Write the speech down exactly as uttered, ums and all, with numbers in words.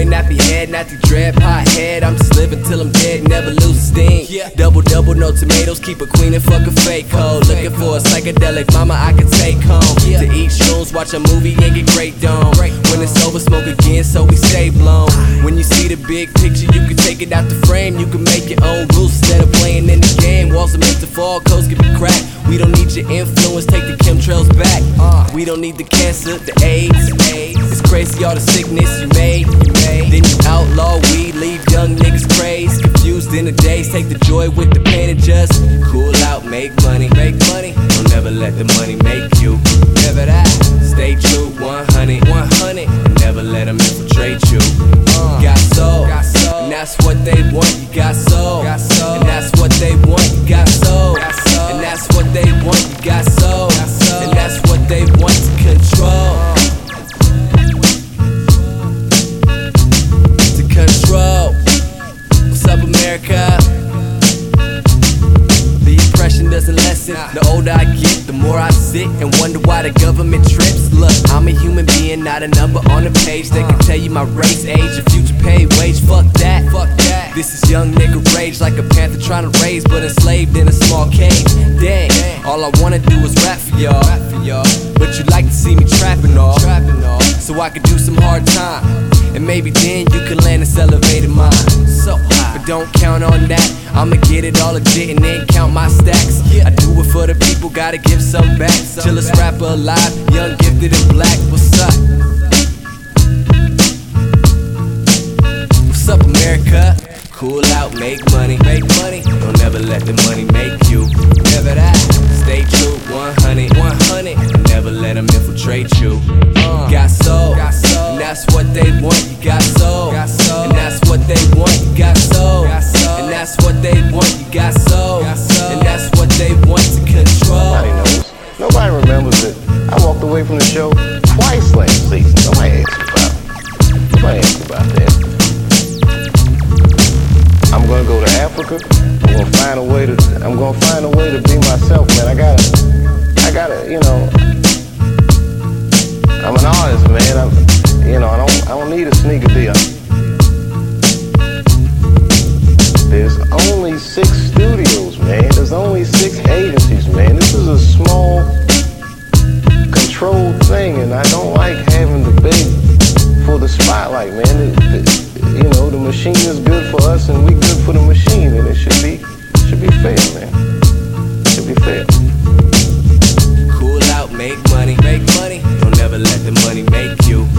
boy, nappy head, natty dread, pot head. I'm just living till I'm dead, never lose steam. Double, double, no tomatoes, keep a queen and fuck a fake hoe. Looking for a psychedelic mama I can take home. To eat shrooms, watch a movie and get great dome. When it's over, smoke again, so we stay blown. When you see the big picture, you can take it out the frame. You can make your own rules instead of playing in the game. Walls are meant to fall, codes can be cracked. We don't need your influence, take the chemtrails back. We don't need the cancer, the AIDS. It's crazy all the sickness you made. Then you outlaw weed, leave young niggas crazed. Confused in the days, take the joy with the pain and just cool out, make money. Make money, don't never let the money make you. Never that, stay true, one hundred, one hundred. Never let them infiltrate you. Got soul, and that's what they want, you got soul. And that's what they want, you got soul. And that's what they want, you got soul. And that's what they want to control. To control. What's up, America? The oppression doesn't lessen. The older I get, the more I sit and wonder why the government trips. Look, I'm a human being, not a number on the page. They can tell you my race, age, and future pay wage. Fuck that, fuck that. This is young nigga rage, like a panther trying to raise, but enslaved in a small cage. Dang, all I wanna do is rap for y'all. But you'd like to see me trapping all, so I could do some hard time. And maybe then you can land this elevated mind. So high, but don't count on that. I'ma get it all legit and then count my stacks. I do it for the people, gotta give some back. Chillest rapper alive, young, gifted, and black. What's up? What's up, America? Cool out, make money, make money. Don't ever let the money make you. Never that. Stay true, one hundred, one hundred. Never let them infiltrate you. Uh, got soul, and that's what they want. You got soul, and that's what they want. You got soul, and that's what they want. You got soul, and that's what they want to control. Nobody knows. Nobody remembers it. I walked away from the show twice last season. Nobody asked about it. Nobody asked about that. I'm gonna go to Africa. I'm gonna find a way to. I'm gonna find a way to be myself, man. I gotta. I gotta. You know. I'm an artist, man. I'm. You know. I don't. I don't need a sneaker deal. There's only six studios, man. There's only six agencies, man. This is a small, controlled thing, and I don't like having to beg for the spotlight, man. It, it, you know, the machine is good for us, and we good for the machine, and it should be, should be fair, man. Should be fair. Cool out, make money, make money. Don't ever let the money make you.